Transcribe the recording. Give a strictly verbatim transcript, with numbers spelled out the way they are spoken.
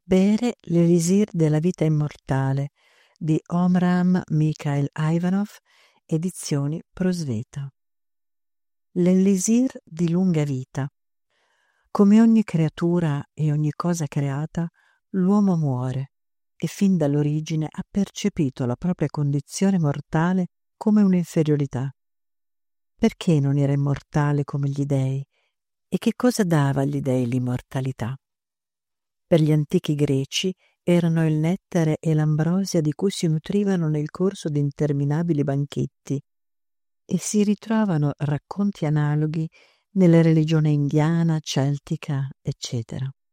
Bere l'elisir della vita immortale di Omram Mikhail Ivanov, edizioni Prosveta. L'elisir di lunga vita. Come ogni creatura e ogni cosa creata, l'uomo muore e fin dall'origine ha percepito la propria condizione mortale come un'inferiorità. Perché non era immortale come gli dei? E che cosa dava agli dei l'immortalità? Per gli antichi greci erano il nettare e l'ambrosia di cui si nutrivano nel corso di interminabili banchetti, e si ritrovano racconti analoghi nella religione indiana, celtica, eccetera.